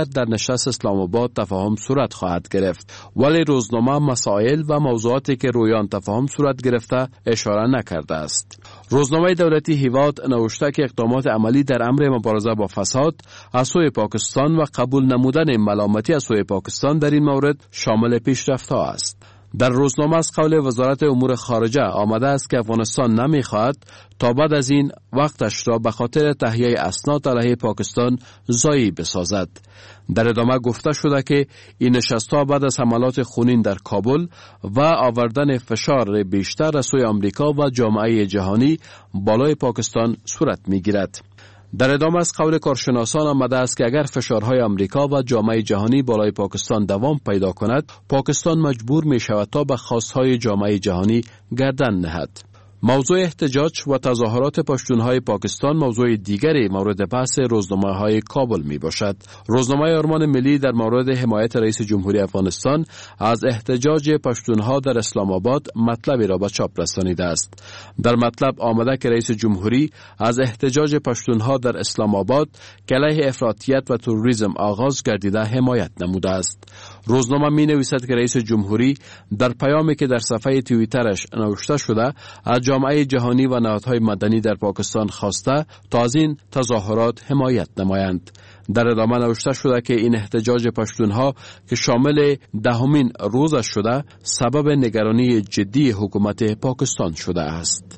دیگر در نشست اسلام آباد تفاهم صورت خواهد گرفت، ولی روزنامه مسائل و موضوعاتی که روی آن تفاهم صورت گرفته اشاره نکرده است. روزنامه دولتی هیواد نوشته که اقدامات عملی در امر مبارزه با فساد از سوی پاکستان و قبول نمودن ملامتی از سوی پاکستان در این مورد شامل پیشرفت‌ها است. در روزنامه از قول وزارت امور خارجه آمده است که افغانستان نمی‌خواهد تا بعد از این وقتش را به خاطر تهیه اسناد علیه پاکستان ضایع بسازد. در ادامه گفته شده که این نشست‌ها بعد از حملات خونین در کابل و آوردن فشار بیشتر از سوی آمریکا و جامعه جهانی بالای پاکستان صورت می‌گیرد. در ادامه از قول کارشناسان آمده است که اگر فشارهای آمریکا و جامعه جهانی بالای پاکستان دوام پیدا کند، پاکستان مجبور می شود تا به خواستهای جامعه جهانی گردن نهد. موضوع احتجاج و تظاهرات پشتونهای پاکستان موضوع دیگری مورد بحث روزنامه‌های کابل می باشد. روزنامه آرمان ملی در مورد حمایت رئیس جمهوری افغانستان از احتجاج پشتونها در اسلام آباد مطلبی را به چاپ رسانیده است. در مطلب آمده که رئیس جمهوری از احتجاج پشتونها در اسلام آباد که علیه افراطیت و تروریسم آغاز گردیده حمایت نموده است. روزنامه می نویسد که رئیس جمهوری در پیامی که در صفحه توییترش نوشته شده از جامعه جهانی و نهادهای مدنی در پاکستان خواسته تا از این تظاهرات حمایت نمایند. در ادامه نوشته شده که این احتجاج پشتونها که شامل 10مین روزش شده سبب نگرانی جدی حکومت پاکستان شده است.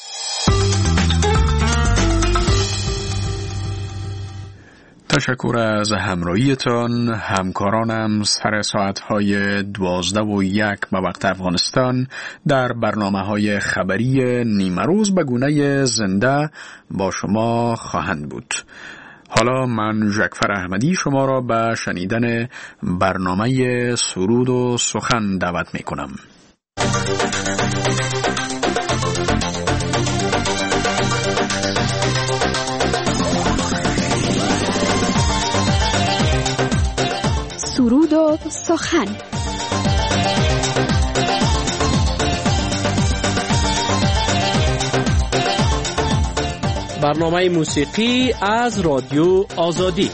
تشکر از همراهیتان. همکارانم سر ساعتهای 12:01 به وقت افغانستان در برنامه‌های خبری نیمه روز به گونه زنده با شما خواهند بود. حالا من ژکفر احمدی شما را به شنیدن برنامه سرود و سخن دعوت می کنم. سرود و سخن. برنامه موسیقی از رادیو آزادی.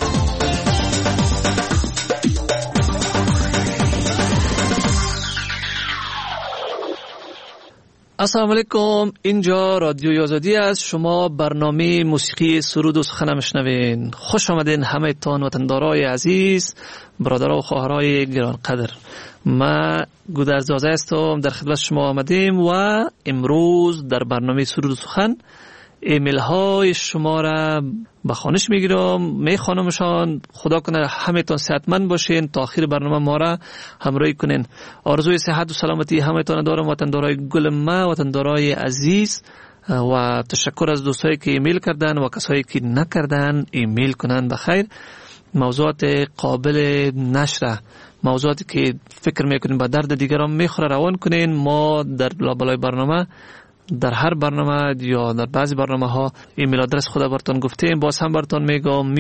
السلام علیکم، اینجا رادیو آزادی است. شما برنامه موسیقی سرود و سخن میشنوین. خوش آمدین همه تان وطندارای عزیز، برادرها و خواهرای گرانقدر. ما گودرزازه هستم، در خدمت شما آمدیم و امروز در برنامه سرود و سخن ایمیل های شما را به خوانش میگیرم، میخوانمشان. خدا کنه همه تان صحتمند باشین، تا آخر برنامه ما را همراهی کنین. آرزوی صحت و سلامتی همه تان دارم، وطندارای گل ما، وطندارای عزیز، و تشکر از دوستایی که ایمیل کردن و کسایی که نکردن ایمیل کنن. بخیر، موضوعات قابل نشر، موضوعاتی که فکر میکنین با درد دیگران میخوره روان کنین. ما در لابلای برنامه، در هر برنامه یا در بعضی برنامه ها ایمیل آدرس خود براتون گفتیم. باز هم براتون میگم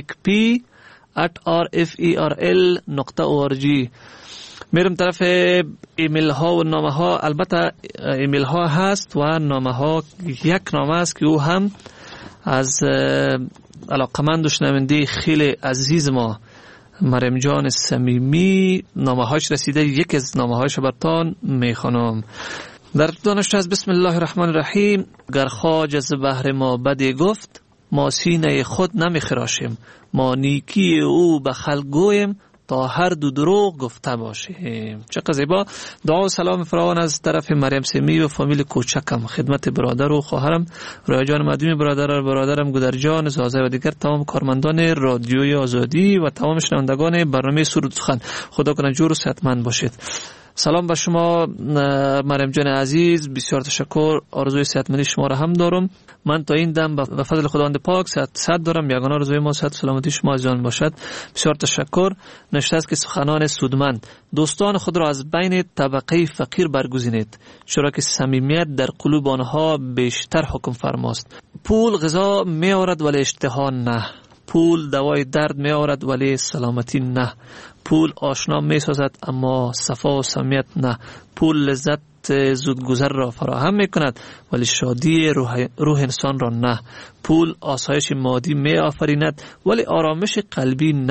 musicp@referl.org. میرم طرف ایمیل ها و نامه ها. البته ایمیل ها هست و نامه ها. یک نامه است که او هم از علاقمند و شنونده خیلی عزیز ما مریم جان صمیمی نامه هاش رسیده. یک از نامه هاش براتون میخوانم. در دانش از بسم الله الرحمن الرحیم. گر خواج از بحر ما بدی گفت، ما سینه خود نمی خراشیم. ما نیکی او به خلق گویم، تا هر دو دروغ گفته باشیم. چقدر زیبا. دعا و سلام فراوان از طرف مریم سمی و فامیل کوچکم خدمت برادر و خواهرم رویا جان مدومی، برادرم گودر جان زازه و دیگر تمام کارمندان رادیوی آزادی و تمام شنوندگان برنامه سرود سخن. خدا کنه جور و صحتمند باشید. سلام به شما مریم جان عزیز، بسیار تشکر. آرزوی صحتمندی شما را هم دارم. من تا این دم به فضل خداوند پاک صحت دارم. یگانه آرزوی ما صحت و سلامتی شما از جان باشد. بسیار تشکر. نشته است که سخنان سودمند. دوستان خود را از بین طبقه فقیر برگزینید، چرا که صمیمیت در قلوب آنها بیشتر حکم فرماست. پول غذا می آورد ولی اشتها نه. پول دوای درد می آورد ولی سلامتی نه. پول آشنا می سازد اما صفا و صمیمیت نه. پول لذت زودگذر را فراهم می کند ولی شادی روح انسان را نه. پول آسایش مادی می آفریند ولی آرامش قلبی نه.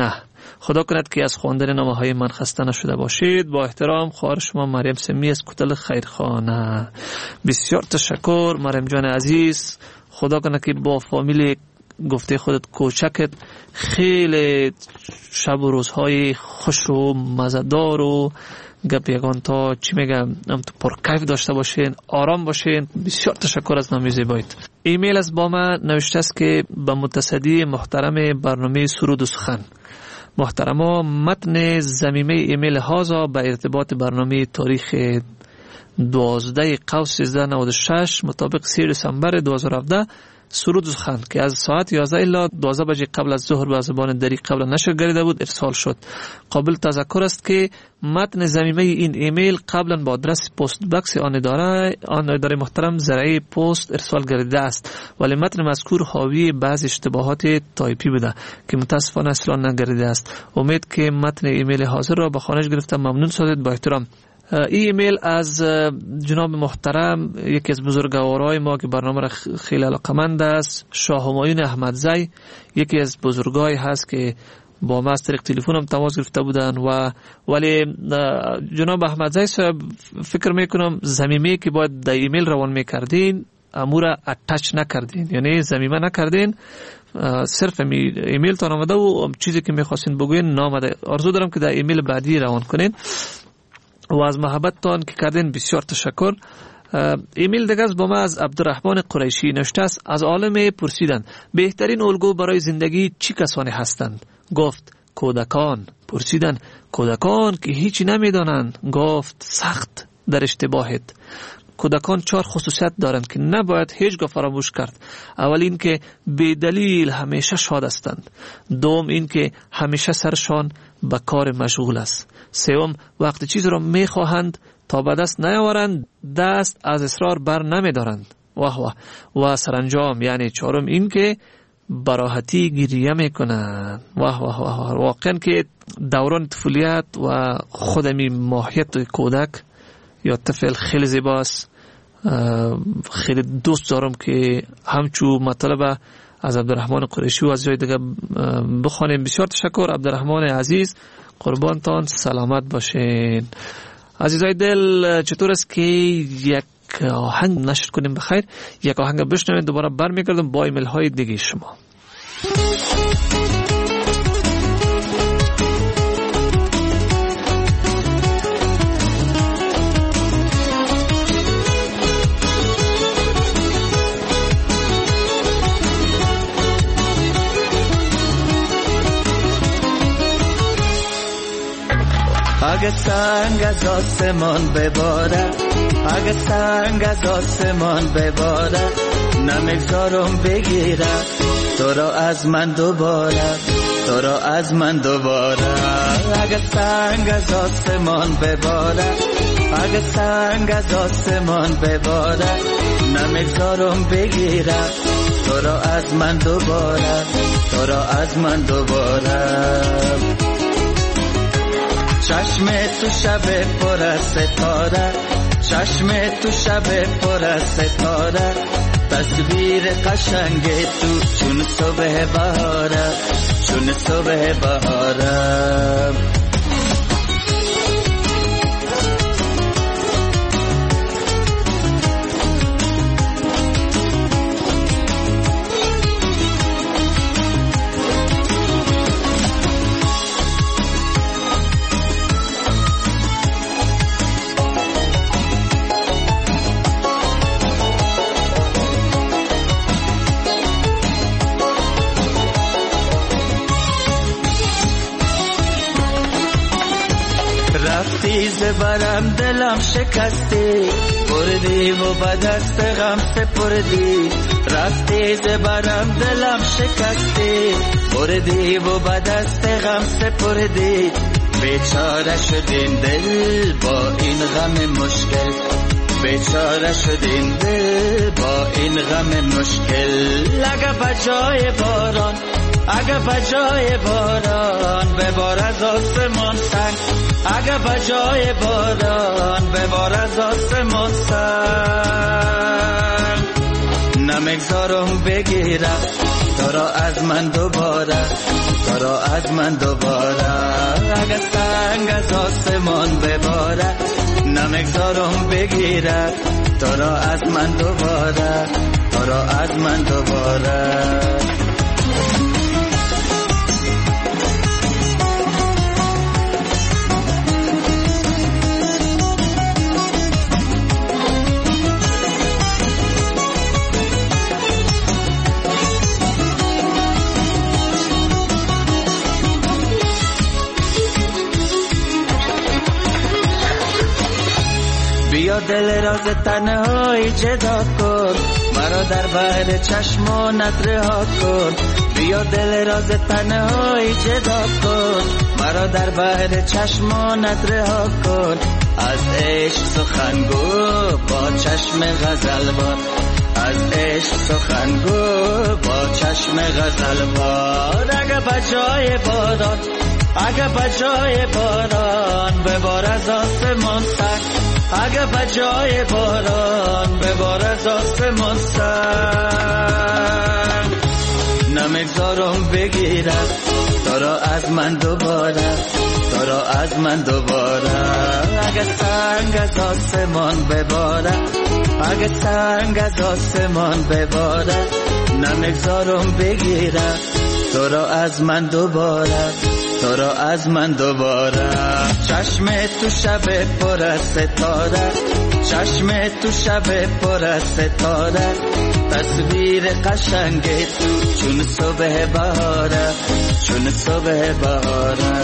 خدا کند که از خواندن نامه‌های من خسته نشده باشید. با احترام خواهر شما مریم سمی از کتل خیرخانه. بسیار تشکر مریم جان عزیز. خدا کنه که با فامیل گفته خودت کوچکت خیلی شب و روزهای خوش و مزدار و گپ یگان تا چی میگم تو پرکیف داشته باشین، آرام باشین. بسیار تشکر از نام زیبایت. ایمیل از با من نوشته است که به متصدی محترم برنامه سرود و سخن. محترما، متن ضمیمه ایمیل هازا به ارتباط برنامه تاریخ 12 قوس 1396 مطابق 3 دسامبر 2017 سرود و سخن که از ساعت 11 الی 12 بجه قبل از ظهر به زبان دری قبل نشر گردیده بود ارسال شد. قابل تذکر است که متن ضمیمه این ایمیل قبلا با آدرس پست باکس آن اداره محترم زرعی پست ارسال گردیده است، ولی متن مذکور حاوی بعض اشتباهات تایپی بوده که متاسفانه اصلا نگردیده است. امید که متن ایمیل حاضر را به خانش گرفتم. ممنون سازید. با احترام. ایمیل از جناب محترم یکی از بزرگوارای ما که برنامه را خیلی علاقمند است، شاه همایون احمدزی. یکی از بزرگای هست که با ما از طریق تلفن هم تماس گرفته بودن ولی جناب احمدزی صاحب فکر میکنم ضمیمه که باید در ایمیل روان میکردین امور اتچ نکردین، یعنی ضمیمه نکردین، صرف ایمیل تان آمده و چیزی که میخواستین بگوین نامده. آرزو دارم که در ایمیل بعدی روان کنین و از محبتتان که کردین بسیار تشکر. ایمیل دیگه با ما از عبدالرحمن قریشی نوشته است. از عالم پرسیدن بهترین الگو برای زندگی چی کسانی هستند؟ گفت کودکان. پرسیدن کودکان که هیچی نمیدانند؟ گفت سخت در اشتباهت. کودکان 4 خصوصیت دارند که نباید هیچگاه فراموش کرد. اول این که بی دلیل همیشه شاد هستند. دوم این که همیشه سرشان به کار مشغول است. سوم وقتی چیز را میخواهند تا به دست نیاورند دست از اصرار بر نمیدارند. و سرانجام یعنی چهارم این که براحتی گریه میکنند. واقعا که دوران طفولیت و خودمی ماهیت کودک یا طفل خیلی زیباست. خیلی دوست دارم که همچو مطلب از عبدالرحمن قریشی و از جای دیگه بخوانیم. بسیار تشکر عبدالرحمن عزیز. قربانتان سلامت باشین. عزیزای دل، چطور است که یک آهنگ نشر کنیم؟ بخیر، یک آهنگ بشنویم، دوباره برمیگردم با ایمیل های دیگه شما. اگه سنگ از آسمان بباره، اگه سنگ از آسمان بباره، نمیگذارم بگیره تو را از من دوباره، تو را از من دوباره. اگه سنگ از آسمان بباره، اگه سنگ از آسمان بباره، نمیگذارم بگیره تو را از من دوباره، تو را از من دوباره. چشم تو شب پر از ستاره، چشم تو شب پر از ستاره، تصویر قشنگ تو چون صبح بهاره، چون صبح بهاره. برم دلم شکستی، بردی و به دست غم سپردی. رفتی زبرم دلم شکستی، بردی و به دست غم سپردی. بیچاره شدین دل با این غم مشکل، بیچاره شدین دل با این غم مشکل. اگه بجای باران، اگه بجای باران ببار از آسمان سنگ، اگه بجای باران ببار از آسمان سنگ، نمیگذارم بگیرم تو تو را از من دوباره، تو را از من دوباره. اگر سنگ از آسمان بباره نمیگذارم بگیره، تو را از من دوباره، تو را از من دوباره. بیا دل راز تنهایی جدا کن، مرا در بحر چشمانت رها کن. بیا دل راز تنهایی جدا کن، مرا در بحر چشمانت رها کن. از عشق سخنگو با چشم غزلوار، از عشق سخنگو با چشم غزلوار. اگه بجای باران، اگه بجای باران ببار از آسمان سر، اگه بجای باران ببار از آسمان سر. نمیگذارم بگیرم تو را از من دوباره، تو را از من دوباره. اگه سنگ از آسمان بباره، اگه سنگ از آسمان بباره نمیگذارم بگیرم تو را از من دوباره، تو را از من دوباره. چشم تو شب پر از ستاره، چشم تو شب پر از ستاره. تصویر قشنگ تو چون صبح بهاره، چون صبح بهاره.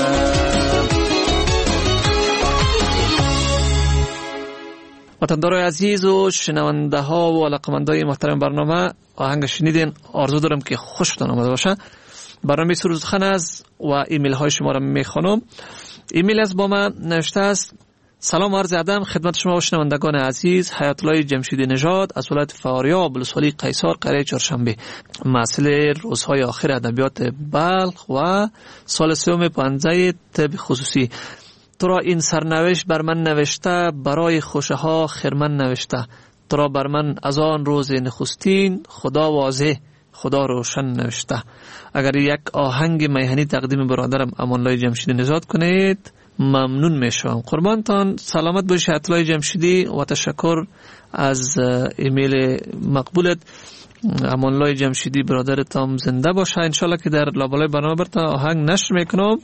وطندار عزیز و شنونده ها و علاقمندای محترم برنامه، آهنگ شنیدین. آرزو دارم که خوشتون آمده باشه. برنامه سرود سخن است و ایمیل های شما را میخوانم. ایمیل از با من نوشته است: سلام عرض ادب خدمت شما و شنوندگان عزیز. حیات الله جمشیدی نژاد از ولایت فاریاب ولسوالی قیصر قریه چهارشنبه، محصل روزهای آخر ادبیات بلخ و سال سوم پانزه طب خصوصی. تو را این سرنوشت بر من نوشته، برای خوشه ها خرمن نوشته. تو را بر من از آن روز نخستین، خدا واضح خدا روشن نوشته. اگر یک آهنگ میهنی تقدیم برادرم امان الله جمشیدی نژاد کنید ممنون میشم. قربانتان. سلامت باشی اطلاع جمشیدی و تشکر از ایمیل مقبولت. امان الله جمشیدی برادرتم زنده باشه انشالله که در لابلای برنامه برتا آهنگ نشر میکنم.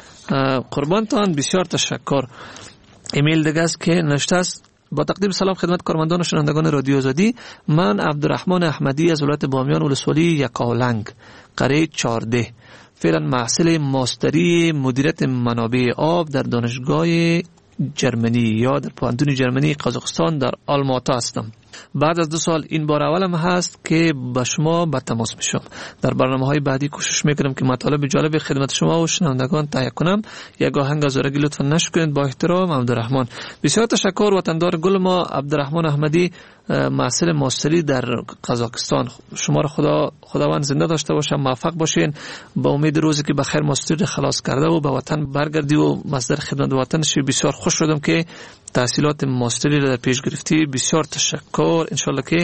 قربانتان بسیار تشکر. ایمیل دیگه است که نوشته است: با تقدیم سلام خدمت کارمندان و شنوندگان رادیو آزادی، من عبدالرحمن احمدی از ولایت بامیان ولسوالی یکاولنگ قریه 14 فعلا محصل ماستری مدیریت منابع آب در دانشگاه جرمنی یا در پوهنتون جرمنی قزاقستان در آلماتا هستم. بعد از 2 سال این بار اولم هست که با شما به تماس میشم. در برنامه‌های بعدی کوشش میکنم که مطالب جالب خدمت شما و شنوندگان تهیه کنم. یک آهنگ از زورگی لطفا نشر کنید. با احترام عبدالرحمن. بسیار تشکر وطندار گل ما عبدالرحمن احمدی، محصل ماستری در قزاقستان. شما را خداوند زنده داشته باشه، موفق باشین. با امید روزی که بخیر ماستری خلاص کرده و به وطن برگردی و مصدر خدمت وطن شی. بسیار خوش شدم که تحصیلات ماستری را در پیش گرفتی. بسیار تشکر. انشالله که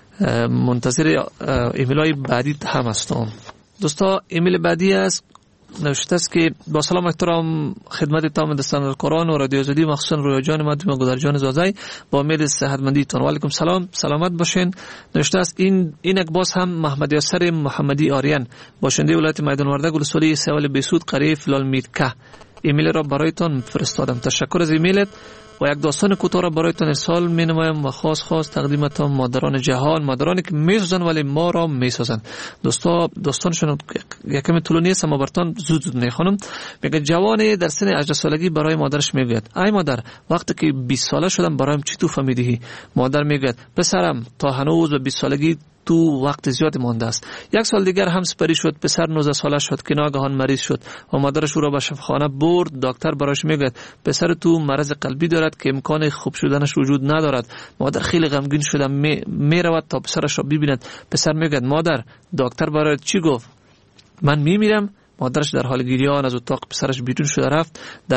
منتظر ایمیل‌های بعدی هم هستم. دوستا ایمیل بعدی است نوشته است که با سلام احترام خدمت تمام دستان القرآن و رادیو آزادی، مخصوصا رویا جان مدام گذرجان زازای، با امید صحتمندی تون. و علیکم سلام، سلامت باشین. نوشته است این یک باز هم محمد یاسر محمدی آریان، باشنده ولایت میدان وردک ولسوالی سوال بیسود قریه فلال میدکه. ایمیل را برایتان فرستادم. تشکر از ایمیلت. و یک داستان کوتاه را برایتان ارسال می‌نمایم و خاص تقدیمتان مادران جهان، مادرانی که میسازن ولی ما را میسازن. دوستا داستانشون یکم طولانی است اما براتون زود میخوانم. میگه جوانی در سن 18 سالگی برای مادرش میگوید: ای مادر، وقتی که 20 ساله شدم برایم چی تحفه میدهی؟ مادر میگوید: پسرم، تا هنوز به 20 سالگی تو وقت زیاد مانده است. 1 سال دیگر هم سپری شد. پسر 19 ساله شد که ناگهان مریض شد و مادرش او را به شفاخانه برد. دکتر براش میگوید: پسر تو مرض قلبی دارد که امکان خوب شدنش وجود ندارد. مادر خیلی غمگین شده میرود تا پسرش را ببیند. پسر میگوید: مادر، دکتر برای چی گفت؟ من میمیرم؟ مادرش در حال گریان از اتاق پسرش بیرون شده رفت.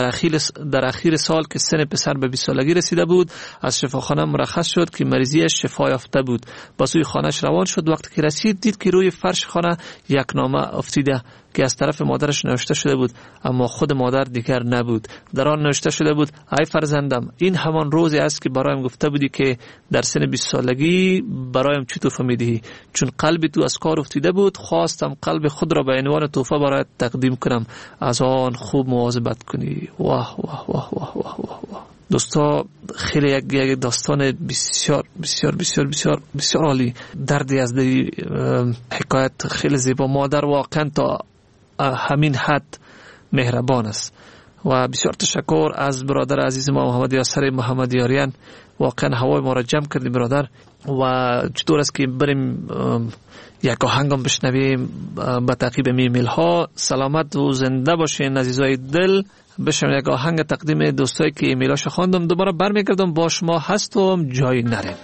در اخیر سال که سن پسر به 20 سالگی رسیده بود، از شفاخانه مرخص شد که مریضیش شفا یافته بود. با سوی خانهش روان شد. وقتی که رسید دید که روی فرش خانه یک نامه افتیده که از طرف مادرش نوشته شده بود، اما خود مادر دیگر نبود. در آن نوشته شده بود: ای فرزندم، این همان روزی است که برایم گفته بودی که در سن 20 سالگی برایم چی تحفه میدهی. چون قلب تو از کار افتیده بود، خواستم قلب خود را به عنوان تحفه برایت تقدیم کنم. از آن خوب مواظبت کنی. واه واه واه واه واه واه. دوستا، خیلی یک داستان بسیار بسیار بسیار بسیار بسیار عالی. دردی از دی حکایت خیلی زیبا. مادر واقعا تا همین حد مهربان است و بسیار تشکر از برادر عزیز ما محمد یاسر محمد یاریان. واقعا هوای ما را جمع کردیم برادر. و چطور است که بریم یک آهنگم بشنویم به تعقیب ایمیل ها. سلامت و زنده باشین عزیزای دل. بشم یک آهنگ تقدیم دوستایی که ایمیلاشو خواندم. دوباره برمیگردم با شما هستم، جایی نرین.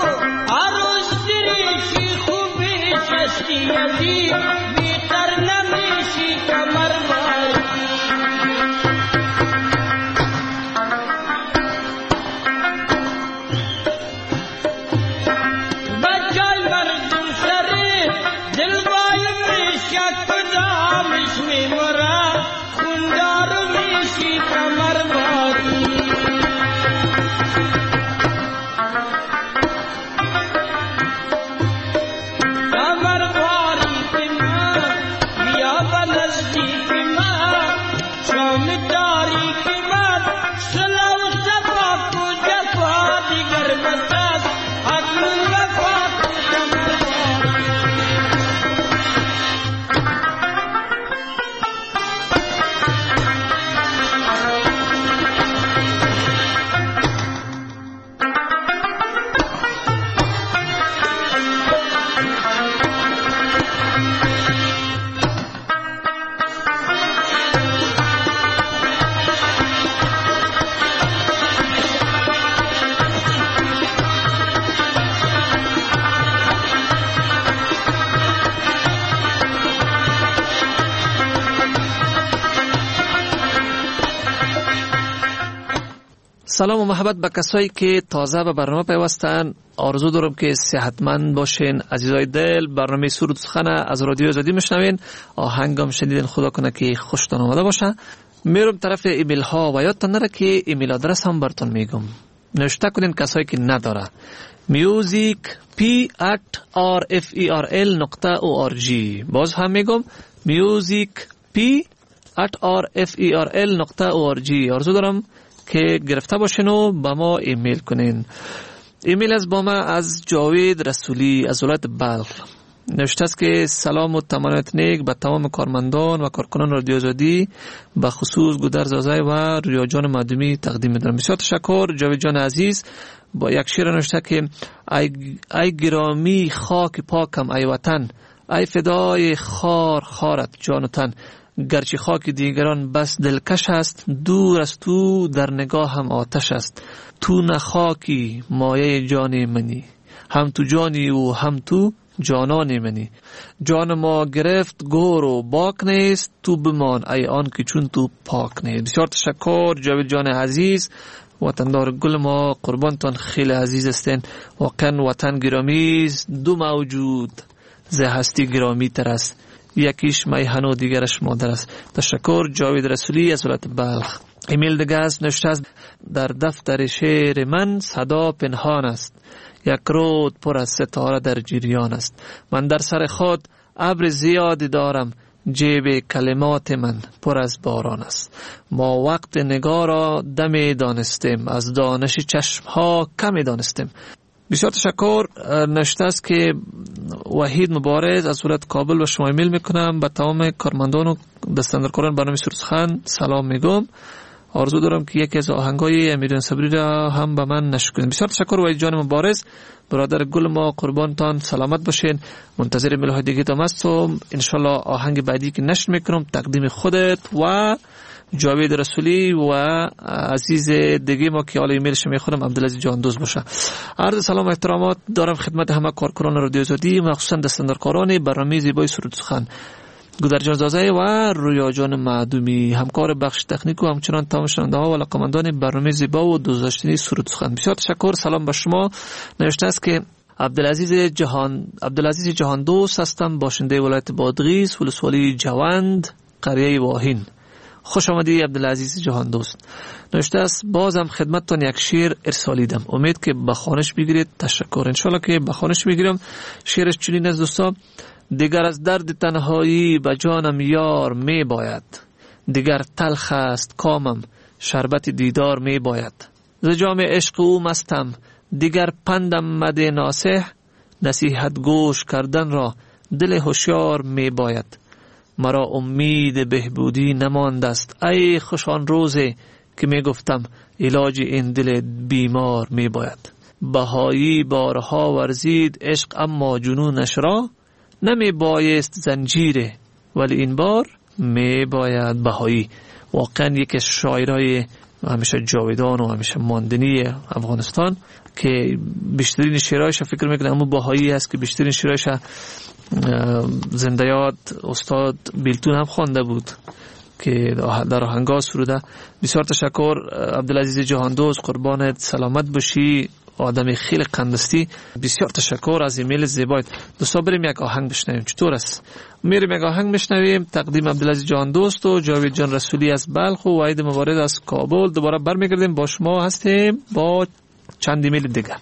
Yadi, bitar nam سلام و محبت به کسایی که تازه به برنامه پیوستن. آرزو دارم که صحتمند باشین. عزیزای دل، برنامه سرود سخن از رادیو آزادی میشنوین. آهنگم شنیدین، خدا کنه که خوشتون آمده باشه. میرم طرف ایمیل ها و یادتان نره که ایمیل آدرس هم براتون میگم. نوشته کنین کسایی که نداره. musicp@rferl.org. باز هم میگم musicp@rferl.org. آرزو دارم که گرفته باشین و با ما ایمیل کنین. ایمیل از با ما از جاوید رسولی از ولایت بلخ. نوشته است که سلام و تمانیت نیک به تمام کارمندان و کارکنان رادیو آزادی، به خصوص گودر زازای و رویا جان مادمی تقدیم می‌کنم. بسیار تشکر جاوید جان عزیز. با یک شعر نوشته که ای گرامی خاک پاکم ای وطن، ای فدای خار خارت جان و تن، گرچه خاک دیگران بس دلکش است، دور از تو در نگاه هم آتش است. تو نه خاکی مایه جان منی، هم تو جانی و هم تو جانان منی. جان ما گرفت گور و باک نیست، تو بمان ای آن که چون تو پاک نیست. بسیار تشکر جاوید جان عزیز. وطندار گل ما قربانتان خیلی عزیز استین. واقعا وطن گرامیست، دو موجود ز هستی گرامی تر است، یکیش میهن و دیگرش مادر است. تشکر جاوید رسولی از ولایت بلخ. ایمیل دیگه است نوشته است در دفتر شعر من صدا پنهان است، یک رود پر از ستاره در جریان است. من در سر خود ابر زیادی دارم، جیب کلمات من پر از باران است. ما وقت نگاه را دمی دانستیم، از دانش چشم ها کمی دانستیم. بسیار تشکر. نوشته است که وحید مبارز از ولایت کابل و شما ایمیل میکنم. به تمام کارمندان و دستاندرکاران برنامه سرود سخن سلام میگم. آرزو دارم که یکی از آهنگای امیران صبری را هم به من نشر کنید. بسیار تشکر وحید جان مبارز، برادر گل ما، قربانتان سلامت باشین. منتظر ایمیل های دیگه تام هستم. ان شاء الله آهنگ بعدی که نشر میکنم تقدیم خودت و جاوید رسولی و عزیز دیگه ما که حالا ایمیلش میخونم عبدالعزیز جهاندوست باشه. عرض سلام و احترامات دارم خدمت همه کارکنان رادیو آزادی، مخصوصا دستاندرکاران برنامه زیبای سرود سخن، گودر جان زازای و رویا جان معدومی، همکار بخش تکنیک و همچنان تمام شنونده ها و علاقه‌مندان برنامه زیبا و دوستداشتنی سرود سخن. بسیار تشکر. سلام به شما. نوشته است که عبدالعزیز جهاندوست هستم، باشنده ولایت بادغیس، ولسوالی جوند، قریه واهین. خوش آمدی عبدالعزیز جهاندوست. نوشته است بازم خدمتتان یک شعر ارسالیدم، امید که به خوانش بگیرید. تشکر. ان شاء الله که به خوانش میگیرم. شعرش چنین است دوستا: دیگر از درد تنهایی به جانم یار می باید، دیگر تلخ است کامم شربت دیدار می باید. ز جام عشق او مستم دیگر پندم مده ناصح، نصیحت گوش کردن را دل هوشیار می باید. مرا امید بهبودی نمانده است، ای خوشان روزی که می گفتم علاج این دل بیمار می باید. بهایی بارها ورزید عشق اما جنونش را، نمی بایست زنجیره ولی این بار می باید. بهایی واقعا یکی از شاعرای همیشه جاودان و همیشه ماندنی افغانستان که بیشترین شعرهایش فکر میکنم اما بهایی است که بیشترین شعرهایش زنده یاد استاد بیلتون هم خوانده بود که در آهنگا سروده. بسیار تشکر عبدالعزیز جهاندوست، قربانت سلامت باشی، آدم خیلی قندستی. بسیار تشکر از ایمیل زیبایت. دوستا بریم یک آهنگ بشنویم. چطور است؟ میریم یک آهنگ بشنویم. تقدیم عبدالعزیز جهاندوست و جاوید جان رسولی از بلخ و وحید مبارز از کابل. دوباره برمیگردیم با شما هستیم با چند ایمیل دیگه.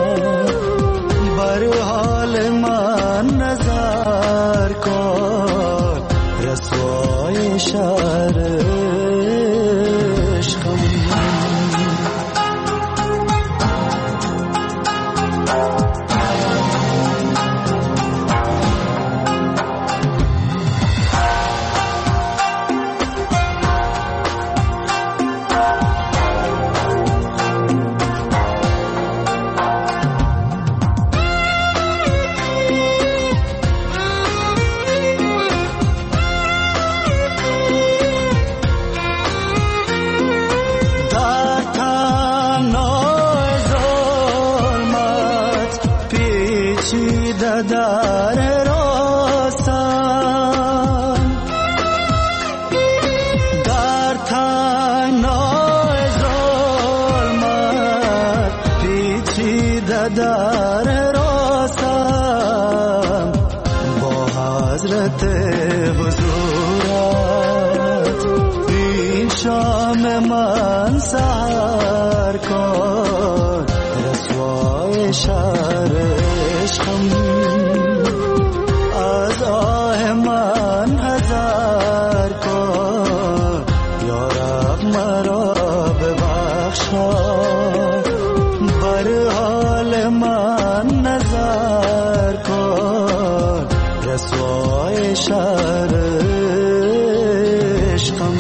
بر حال من نظر کن، شهر عشقم. در راستان در تنهای ظلمت پیچیده در راستان با حضرت حضورت این شام من سحر کن رسوای شهر عشقم. از آه من حذر کن یا رب مرا ببخشا بر حال من نظر کن رسوای شهر عشقم.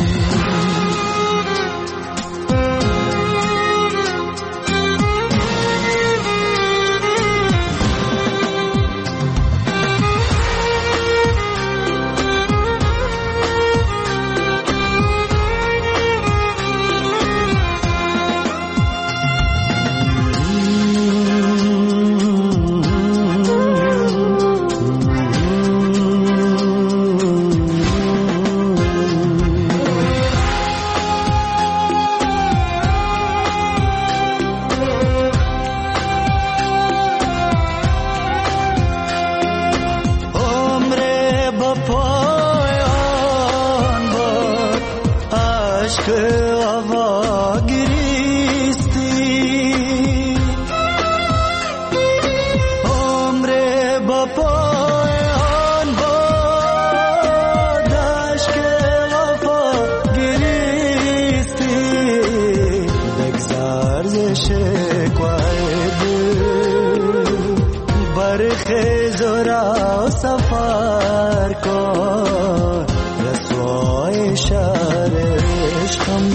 سفر کن رسوای شهر عشقم.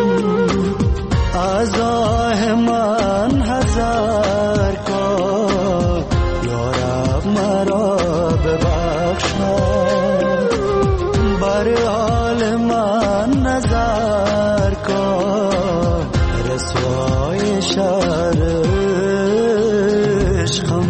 از آه من حذر کن یا رب مرا ببخشا بر حال من نظر کن رسوای شهر عشقم.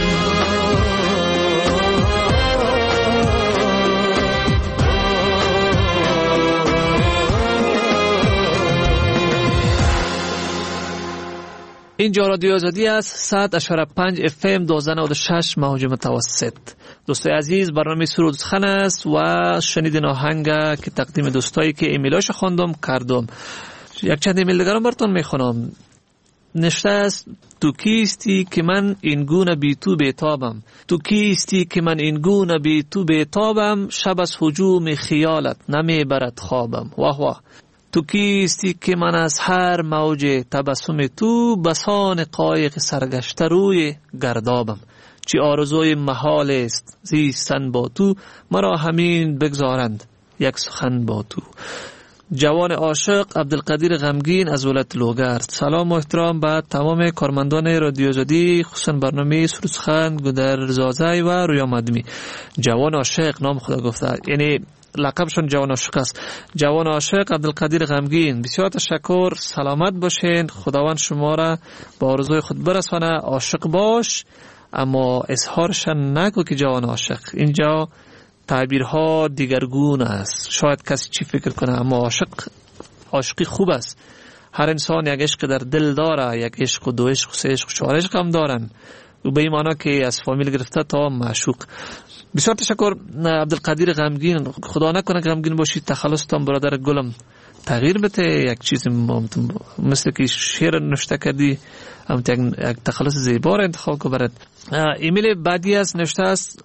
اینجا رادیو آزادی است 100.5 FM 1296 موج متوسط. دوستای عزیز برنامه سرود سخن است و شنیدین آهنگ که تقدیم دوستایی که ایمیلاش خواندم کردم. یک چند ایمیل دیگرم براتون میخونم. نشته است تو کیستی که من این گونه بی تو بیتابم، تو کیستی که من این گونه بی تو بیتابم، شب از هجوم خیالت نمیبرد خوابم. واه واه. تو کیستی که من از هر موج تبسم تو بسان قایق سرگشته روی گردابم. چی آرزوی محال است زیستن با تو، مرا همین بگذارند یک سخن با تو. جوان عاشق عبدالقدیر غمگین از ولایت لوگرد. سلام و احترام به تمام کارمندان رادیو آزادی، خصوصا برنامه سرود سخن گودر زازای و رویا مدمی. جوان عاشق نام خدا گفته، یعنی لقبشون جوان عاشق است. جوان عاشق عبدالقدیر غمگین، بسیار تشکر، سلامت باشین، خداوند شما را با آرزوی خود برسانه. عاشق باش اما اظهارشن نگو که جوان عاشق. اینجا تعبیرها دیگرگون است، شاید کسی چی فکر کنه، اما عاشقی خوب است. هر انسان یک عشق در دل داره، یک عشق و دو عشق و سه عشق و چهار عشق هم دارن، و به این معنی که از فامیل گرفته تا معشوق. بسیار تشکر عبدالقدیر غمگین. خدا نکنه غمگین باشی، تخلصتان برادر گلم تغییر بده، یک چیز مثل که شعر نوشته کردی هم یک تخلص زیبا را انتخاب کو برد. ایمیل بعدی است، نوشته است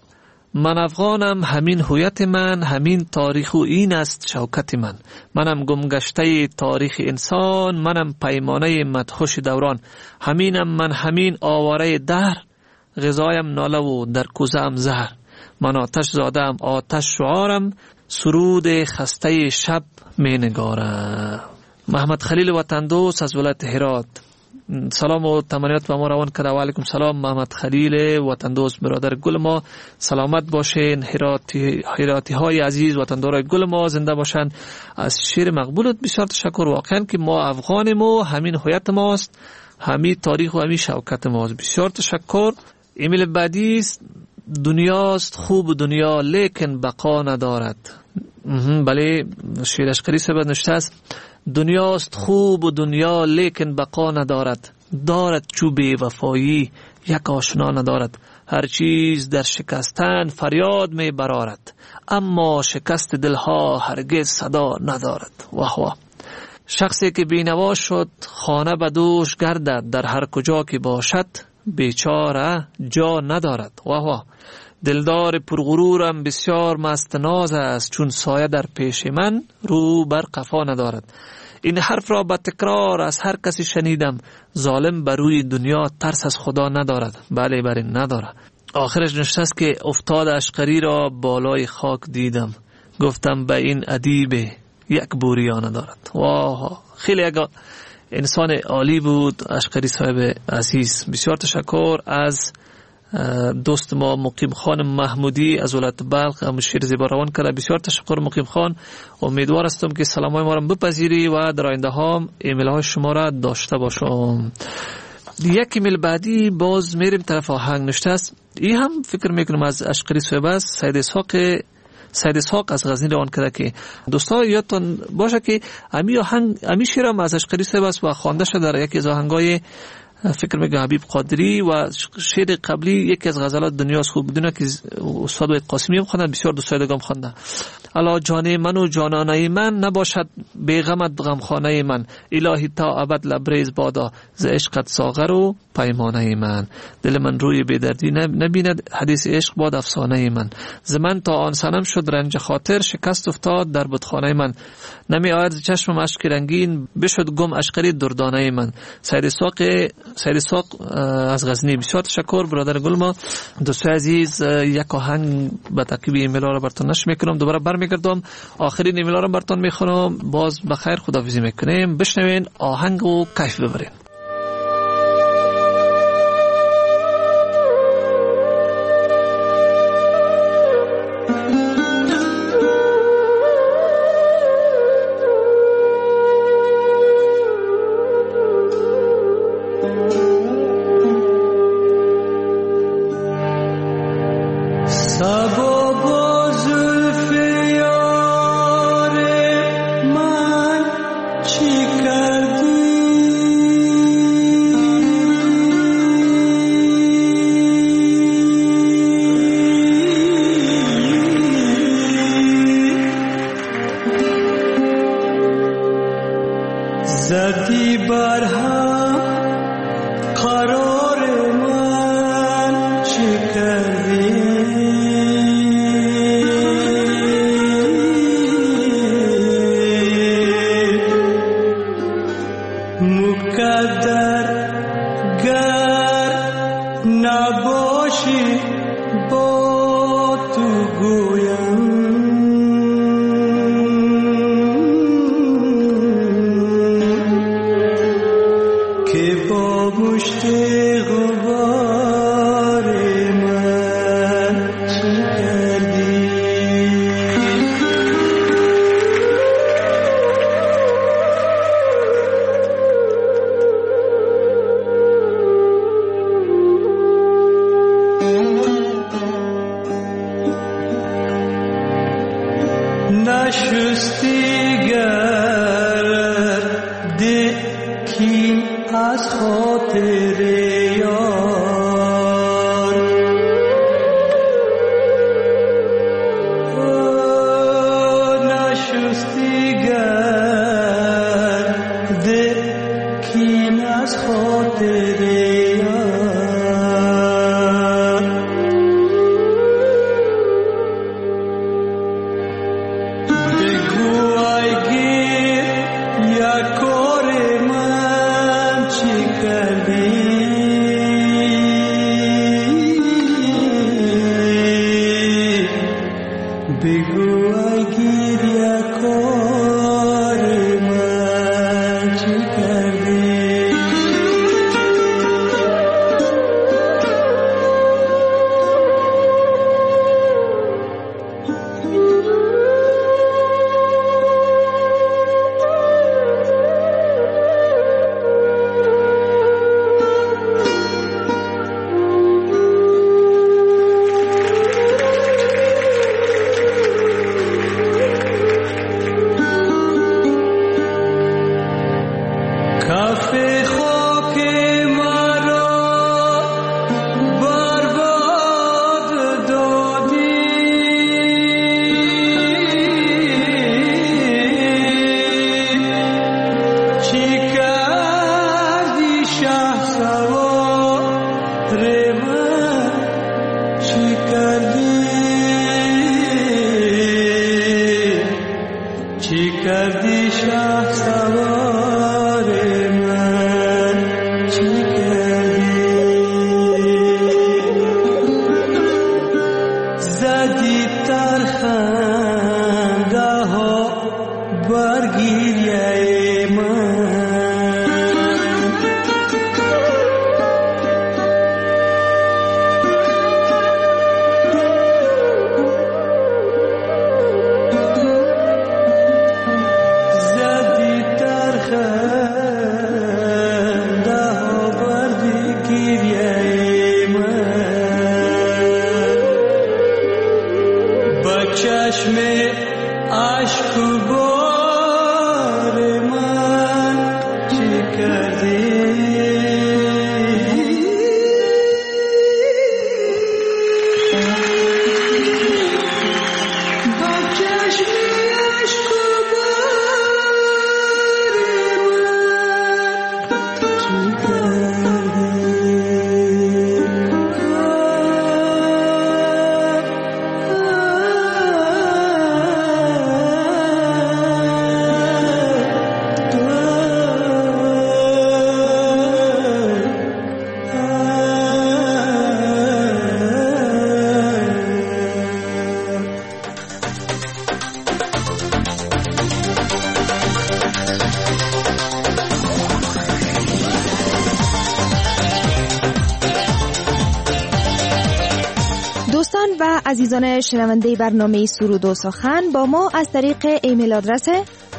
من افغانم، همین هویت من، همین تاریخ و این است شوکت من. منم گمگشته تاریخ انسان، منم پیمانه مدهوش دوران. همینم من، همین آواره دهر، غذایم ناله و در کوزه‌ام زهر. من آتش زادم، آتش شعارم، سرود خسته شب می نگارم. محمد خلیل وطن دوست از ولایت هرات سلام و تمنیات به ما روان کرده. و علیکم سلام محمد خلیل وطن دوست برادر گل ما، سلامت باشین. هراتی های عزیز وطندار گل ما زنده باشن. از شیر مقبولت بسیار تشکر. واقعا که ما افغانیم و همین هویت ماست، همین تاریخ و همین شوکت ماست. بسیار تشکر. ایمیل بعدی دنیاست خوب دنیا لیکن بقا ندارد. بله شیر اشقری سبب نشته است. دنیاست خوب و دنیا لیکن بقا ندارد. دارد چوب وفایی یک آشنا ندارد. هر چیز در شکستن فریاد می برارد، اما شکست دلها هرگز صدا ندارد. واه واه. شخصی که بینوا شد خانه به دوش گردد، در هر کجا که باشد بیچاره جا ندارد. واه واه. دلدار پرغرورم بسیار مست ناز است، چون سایه در پیش من رو بر قفا ندارد. این حرف را به تکرار از هر کسی شنیدم، ظالم بر روی دنیا ترس از خدا ندارد. بله بله ندارد. آخرش نشته است که افتاد اشقری را بالای خاک دیدم، گفتم به این ادیب یک بوریا ندارد. واه خیلی یک انسان عالی بود اشقری صاحب عزیز. بسیار تشکر از دوست ما مقیم خان محمودی از ولایت بلخ، هم شیر زیبا روان کرده. بسیار تشکر مقیم خان. امیدوار هستم که سلامای ما را بپذیری و در آینده ها ایمیل های شما را داشته باشم. یک ایمیل بعدی باز میریم طرف آهنگ نشته است. این هم فکر میکنم از اشقری صاحب است. سید اسحاق از غزنی روان کرده که دوستا یادتون باشه که امی شیر هم از اشقری صاحب است و خوانده شده در یکی از آهنگای فکر میگم حبیب قادری. و شعر قبلی یکی از غزلات دنیاست خوب بدونه که استاد قاسمی هم خوانده، بسیار دوستای دیگه هم خوانده. الا جان من و جانانه من، نباشد بیغمت غمخانه من. الهی تا ابد لبریز بادا، ز عشقت ساغر و پیمانه من. دل من روی بیدردی نبیند، حدیث عشق باد افسانه من. ز من تا آن سنم شد رنج خاطر، شکست افتاد در بتخانه من. نمی آید ز چشمم اشک رنگین، بشد گم اشقری دردانه من. سید اسحاق از غزنی. بسیار تشکر برادر گل ما. دوستای عزیز یک آهنگ به ترکیب ایمیل ها را براتون نشر میکنم، دوباره برمیگردم آخرین ایمیل ها را براتون میخونم. باز بخیر خداحافظی میکنیم. بشنوین آهنگ و کیف ببرین. چشم عشق و بار من چی کردی دوستان و عزیزان شنونده برنامه سرود و سخن با ما از طریق ایمیل آدرس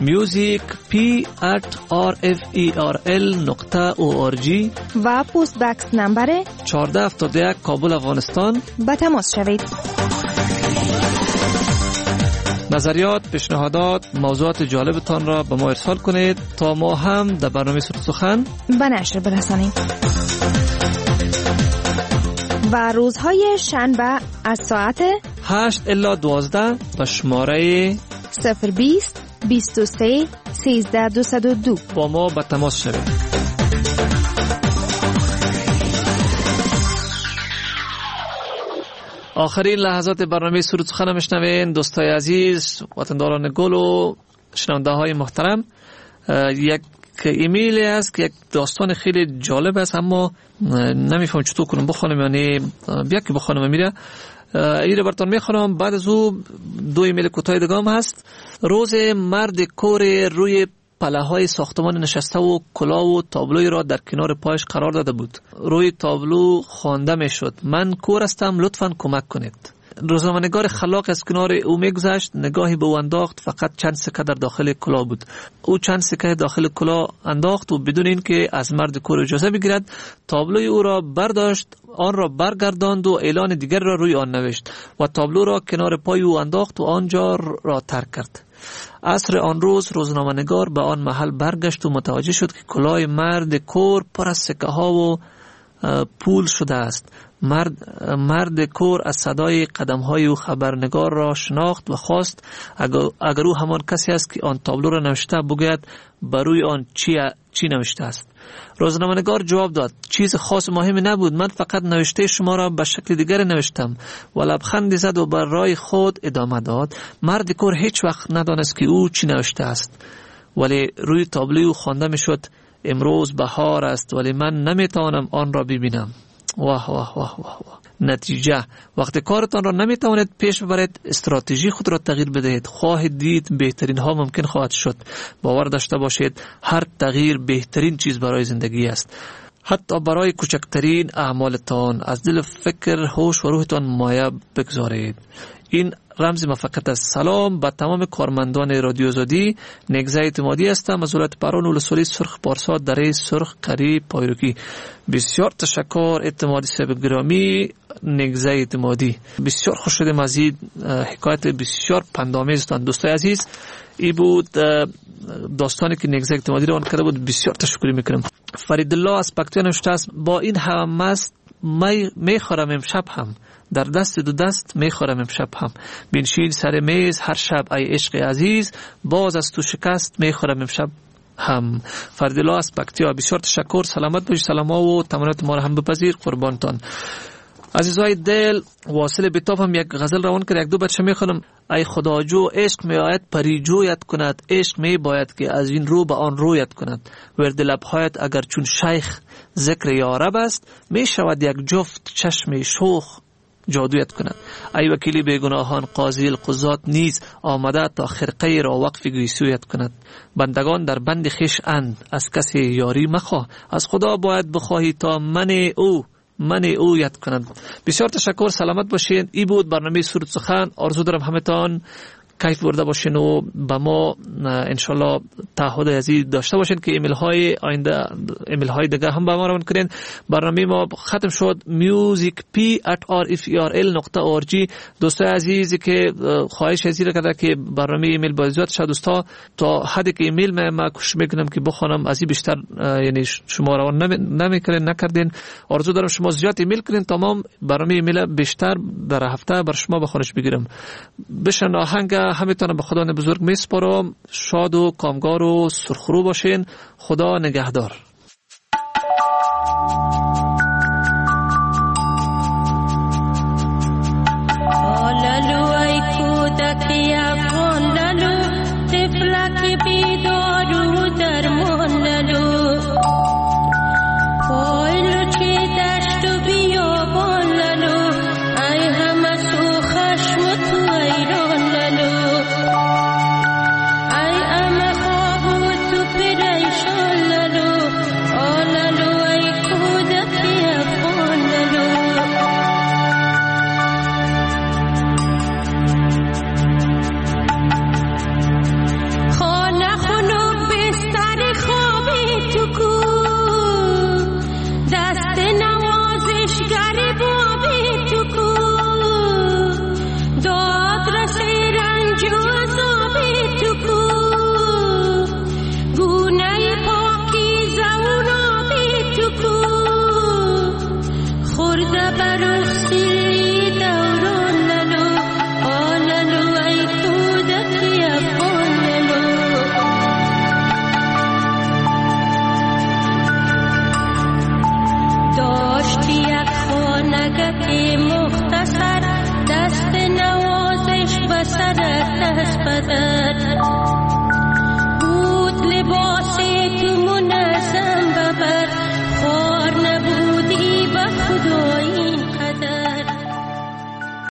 music@rferl.org و پست بکس نمبر 1471 کابل افغانستان به تماس شوید. نظریات، پیشنهادات، موضوعات جالبتان را به ما ارسال کنید تا ما هم در برنامه سرود سخن به نشر برسانیم. و روزهای شنبه از ساعت 8 الی 12 به شماره 020 23 13 202 با ما به تماس شوید. آخرین لحظات برنامه سرود سخن میشنوین. دوستای عزیز، وطنداران گل و شنونده های محترم، یک ایمیلی است که یک داستان خیلی جالب است، اما نمیفهم چطور کنم بخونم، یعنی بیا که بخونم میره ایره براتون میخونم. بعد از او دو ایمیل کوتاه دیگه هم هست. روز مرد کور روی پله های ساختمان نشسته و کلاه و تابلوی را در کنار پایش قرار داده بود. روی تابلو خوانده میشد: من کور هستم، لطفاً کمک کنید. روزنامه‌نگار خلاق از کنار او میگذشت، نگاهی به او انداخت. فقط چند سکه در داخل کلاه بود. او چند سکه داخل کلاه انداخت و بدون اینکه از مرد کور اجازه بگیرد تابلوی او را برداشت، آن را برگرداند و اعلان دیگر را روی آن نوشت و تابلو را کنار پای او انداخت و آنجا را ترک کرد. عصر آن روز روزنامه‌نگار به آن محل برگشت و متوجه شد که کلاه مرد کور پر از سکه ها و پول شده است. مرد کور از صدای قدم های او خبرنگار را شناخت و خواست اگر او همان کسی است که آن تابلو را نوشته بگوید بر روی آن چی نوشته است. روزنامه‌نگار جواب داد: چیز خاص مهمی نبود، من فقط نوشته شما را به شکل دیگر نوشتم. و لبخندی زد و بر راه خود ادامه داد: مرد کور هیچ وقت ندانست که او چی نوشته است، ولی روی تابلوی او خوانده میشد: امروز بهار است ولی من نمیتوانم آن را ببینم. واه واه واه واه واه. نتیجه: وقتی کارتان را نمیتوانید پیش ببرید، استراتژی خود را تغییر بدهید. خواهید دید بهترین ها ممکن خواهد شد. باور داشته باشید هر تغییر بهترین چیز برای زندگی است، حتی برای کوچکترین اعمالتان. از دل فکر، هوش و روحتان مایه بگذارید. این رمز موفقیت است. سلام به تمام کارمندان رادیو آزادی. نگزه اعتمادی هستم از ولایت پران ولسوالی سرخ پارسا دره سرخ قریب پایروکی. بسیار تشکر اعتمادی صاحب گرامی. نگزه اعتمادی بسیار خوش شدم از این حکایت بسیار پندآمیزتان. دوستای عزیز، این بود داستانی که نگزه اعتمادی رو آن کرده بود. بسیار تشکر میکنم. فرید الله از پکتیا نوشته است: با این هم مست میخورم امشب هم، در دست دو دست میخورم امشب هم. بنشین سر میز هر شب ای عشق عزیز، باز از تو شکست میخورم امشب هم. فرید الله از پکتیا، بسیار تشکر. سلامت باشید. سلام ها و تمنیات ما را هم بپذیر. قربانتان. عزیزای دل، واصل بیتاب هم یک غزل روان کرد. یک دو بچه میخونم: ای خداجو عشق می آید پری جویت کند، عشق می باید که از این رو به آن رویت کند. ورد لبهایت اگر چون شیخ ذکر یارب است، می شود یک جفت چشم شوخ جادویت کند. ای وکیلی بیگناهان قاضی القضات نیز آمده تا خرقه را وقف گیسویت کند. بندگان در بند خویش اند، از کسی یاری مخواه، از خدا باید بخواهی تا من او یاد کند. بسیار تشکر. سلامت باشید. ای بود برنامه سرود سخن. آرزو دارم همتان کیف برده باشین و به ما انشالله تعهد عزیز داشته باشین که ایمیل های آینده، ایمیل های دیگه هم به ما روان کنین. برنامه ما ختم شد. musicp@rferl.org. دوستای عزیزی که خواهش عزیز کرده که برنامه ایمیل با اجازه شد دوستا تا حدی که ایمیل ما کوشش میکنم که بخونم، از این بیشتر یعنی شما روان نکردین. آرزو دارم شما زیاد ایمیل کنین تمام برنامه ایمیل بیشتر در هفته بر شما بخونش بگیرم. بشن آهنگ همیتون به خدا بزرگ میسپارم. شاد و کامگار و سرخرو باشین. خدا نگهدار. آلالو ای کودک